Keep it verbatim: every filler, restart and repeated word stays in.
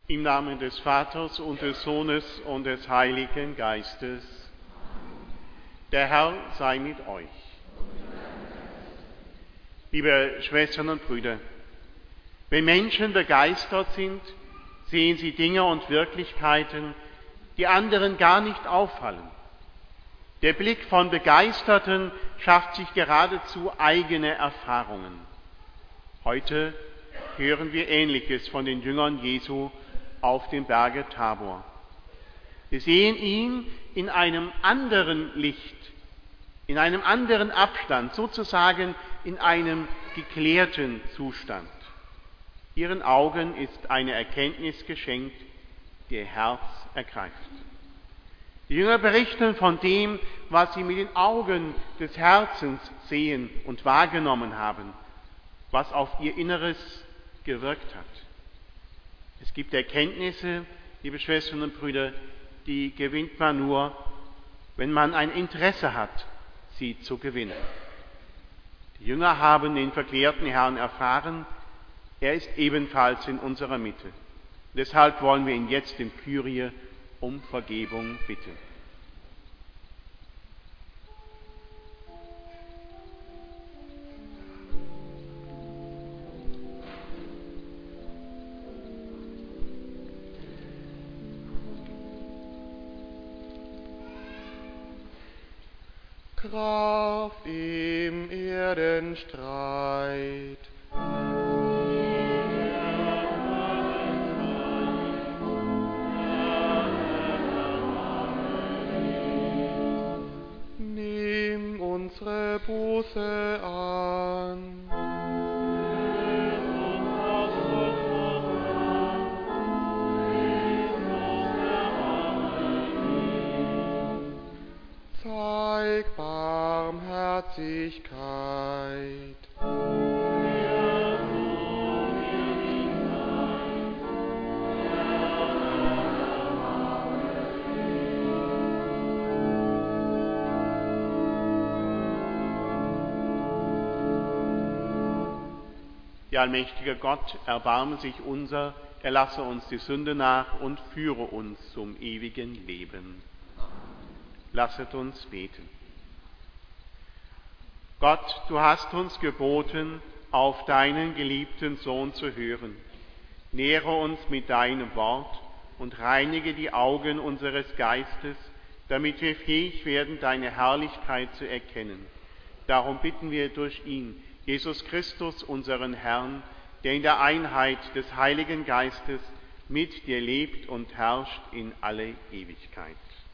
Im Namen des Vaters und des Sohnes und des Heiligen Geistes. Der Herr sei mit euch. Liebe Schwestern und Brüder, wenn Menschen begeistert sind, sehen sie Dinge und Wirklichkeiten, die anderen gar nicht auffallen. Der Blick von Begeisterten schafft sich geradezu eigene Erfahrungen. Heute hören wir Ähnliches von den Jüngern Jesu auf dem Berge Tabor. Wir sehen ihn in einem anderen Licht, in einem anderen Abstand, sozusagen in einem geklärten Zustand. Ihren Augen ist eine Erkenntnis geschenkt, die ihr Herz ergreift. Die Jünger berichten von dem, was sie mit den Augen des Herzens sehen und wahrgenommen haben, was auf ihr Inneres gewirkt hat. Es gibt Erkenntnisse, liebe Schwestern und Brüder, die gewinnt man nur, wenn man ein Interesse hat, sie zu gewinnen. Die Jünger haben den verklärten Herrn erfahren, er ist ebenfalls in unserer Mitte. Deshalb wollen wir ihn jetzt im Kyrie um Vergebung bitten. Kraft im Erdenstreit. Nimm unsere Buße an. Zeig Barmherzigkeit. Ja, allmächtiger Gott, erbarme sich unser, erlasse uns die Sünde nach und führe uns zum ewigen Leben. Lasset uns beten. Gott, du hast uns geboten, auf deinen geliebten Sohn zu hören. Nähre uns mit deinem Wort und reinige die Augen unseres Geistes, damit wir fähig werden, deine Herrlichkeit zu erkennen. Darum bitten wir durch ihn, Jesus Christus, unseren Herrn, der in der Einheit des Heiligen Geistes mit dir lebt und herrscht in alle Ewigkeit.